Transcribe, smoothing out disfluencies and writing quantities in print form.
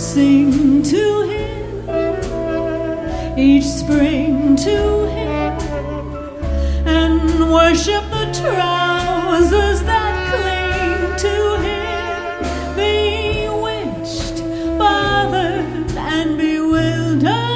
sing to him each spring to him, and worship the trousers that cling to him, bewitched, bothered, and bewildered.